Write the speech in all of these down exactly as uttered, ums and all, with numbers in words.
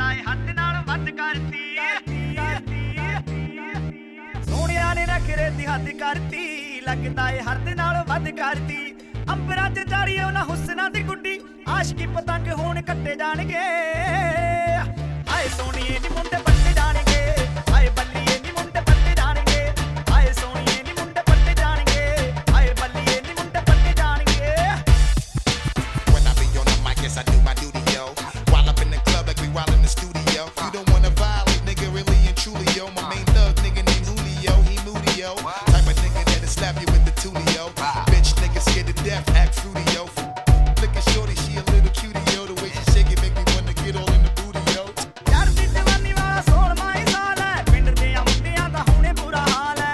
ਲੱਗਦਾ ਏ ਹੱਦ ਨਾਲ ਵੱਧ ਕਰਤੀ ਸੋਹਣਿਆ ਨੇ ਨਖਰੇ ਦੀ ਹੱਦ ਕਰਤੀ ਲੱਗਦਾ ਏ ਹੱਦ ਨਾਲ ਵੱਧ ਕਰਤੀ ਅੰਬਰਾਂ ਤੇ ਚਾੜੀ ਉਹਨਾਂ ਹੁਸਨਾਂ ਦੀ ਗੁੱਡੀ ਆਸ਼ਕੀ ਪਤੰਗ ਹੋਣ ਕੱਟੇ ਜਾਣਗੇ ਆਏ ਸੋਹਣੀਏ ਨੀ ਮੁੰਡੇ ਪੱਟੇ ਜਾਣਗੇ ਆਏ ਬੱਲੀਏ ਨੀ ਮੁੰਡੇ ਪੱਟੇ ਜਾਣਗੇ ਆਏ ਸੋਹਣੀਏ ਨੀ ਮੁੰਡੇ ਪੱਟੇ ਜਾਣਗੇ ਆਏ ਬੱਲੀਏ ਨੀ ਮੁੰਡੇ ਪੱਟੇ ਜਾਣਗੇ When I be on the mic, yes I do my duty, yo. While up in the club like we while in the studio. You don't wanna violate, nigga, really and truly, yo. My main thug nigga named Julio, he moody, yo. Type of nigga that'll slap you with the tulio. Bitch nigga scared to death, act fruity, yo. Look at shorty, she a little cutie, yo. The way she shake it make me wanna get all in the booty, yo. ਯਾਰ ਦੀ ਜਵਾਨੀ ਵਾਲਾ ਸੋਲ੍ਹਵਾਂ ਹੀ ਸਾਲ ਹੈ ਪਿੰਡ ਦੀਆਂ ਮੁੰਡਿਆਂ ਦਾ ਹੁਣੇ ਬੁਰਾ ਹਾਲ ਹੈ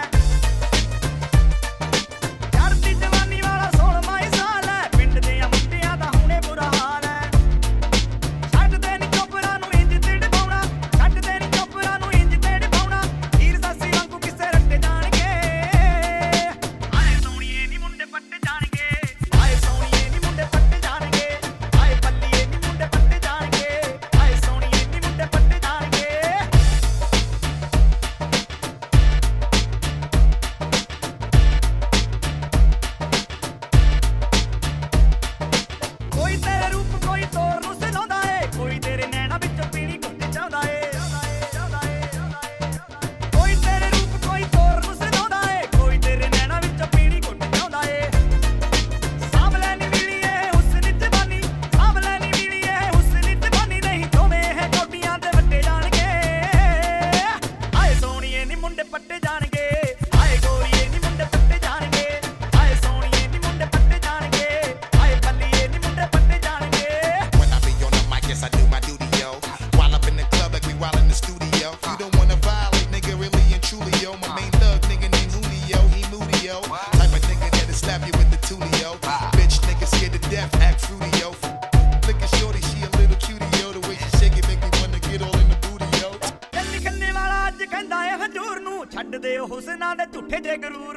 ਯਾਰ ਦੀ ਜਵਾਨੀ ਵਾਲਾ ਸੋਲ੍ਹਵਾਂ ਹੀ ਸਾਲ ਹੈ ਪਿੰਡ ਦੀਆਂ ਮੁੰਡਿਆਂ ਦਾ ਹੁਣੇ ਬੁਰਾ ਹਾਲ ਹੈ ਛੱਡਦੇ ਨੀ ਚੋਪਰਾਂ ਨੂੰ ਇੰਜ ਤੇ ਡਬਾਉਣਾ ਛੱਡਦੇ ਨੀ ਚੋਪਰਾਂ ਨੂੰ ਇੰਜ ਤੇ ਡਬਾਉਣਾ ਹੀਰ ਸਾਸੀ ਵਾਂਗੂ ਕਿਸੇ ਰੱਟੇ ਜਾਣਗੇ ਆਏ ਸੋਹਣੀਏ ਨੀ ਮੁੰਡੇ ਪੱਟੇ ਜਾਣਗੇ ਆਏ ਸੋਹਣੀਏ ਨੀ ਮੁੰਡੇ ਪੱਟੇ ਜਾਣਗੇ ਆਏ ਬੱਲੀਏ ਨੀ ਮੁੰਡੇ ਪੱਟੇ ਜਾਣਗੇ ਆਏ ਸੋਹਣੀਏ ਨੀ ਮੁੰਡੇ ਪੱਟੇ ਜਾਣਗੇ ਕੋਈ ਤੇਰੇ ਰੂਪ ਕੋਈ ਤੋਰ ਨੂੰ ਸਲਾਉਂਦਾ ਏ ਕੋਈ ਤੇਰੇ ਨੈਣਾ ਵਿੱਚੋਂ ਪੀਣੀ ਘੁੱਟ ਚਾਹੁੰਦਾ ਏ ਕੋਈ ਤੇਰੇ ਰੂਪ ਕੋਈ ਤੋਰ ਨੂੰ ਸਲਾਉਂਦਾ ਏ ਕੋਈ ਤੇਰੇ ਨੈਣਾ ਵਿੱਚੋਂ ਪੀਣੀ ਘੁੱਟ ਚਾਹੁੰਦਾ ਏ ਸਾਂਭਲੇ ਨੀ ਮਿਲੀਏ ਹੁਸਨ ਜਵਾਨੀ ਸਾਂਭਲੇ ਨੀ ਮਿਲੀਏ ਹੁਸਨ ਜਵਾਨੀ ਨਹੀਂ ਦੋਵੇਂ ਇਹ ਗੋਡੀਆਂ ਦੇ ਵੱਟੇ ਜਾਣਗੇ ਆਏ ਸੋਹਣੀਏ ਨੀ ਮੁੰਡੇ ਪੱਟੇ ਜਾਣਗੇ ਆਏ ਗੋਰੀਏ ਨੀ ਮੁੰਡੇ ਪੱਟੇ ਜਾਣਗੇ ਆਏ ਸੋਹਣੀਏ ਨੀ ਮੁੰਡੇ ਪੱਟੇ ਜਾਣਗੇ ਆਏ ਬੱਲੀਏ ਨੀ ਮੁੰਡੇ ਪੱਟੇ ਜਾਣਗੇ When I be on the mic, yes I do my duty, yo. While up in the club like we while in the studio. You don't wanna violate, nigga, really and truly, yo. My main thug nigga named Julio, he moody, yo. Type of nigga that'll slap you with the tulio. Bitch nigga scared to death, act fruity, yo. Look at shorty, she a little cutie, yo. The way she shake it make me wanna get all in the booty, yo. ਚੱਲੀ ਖੰਨੇ ਵਾਲਾ ਅੱਜ ਕਹਿੰਦਾ ਏ ਹਜੂਰ ਨੂੰ ਛੱਡ ਦੇ ਹੁਸਨਾਂ ਦੇ ਝੂਠੇ ਜੇ ਗਰੂਰ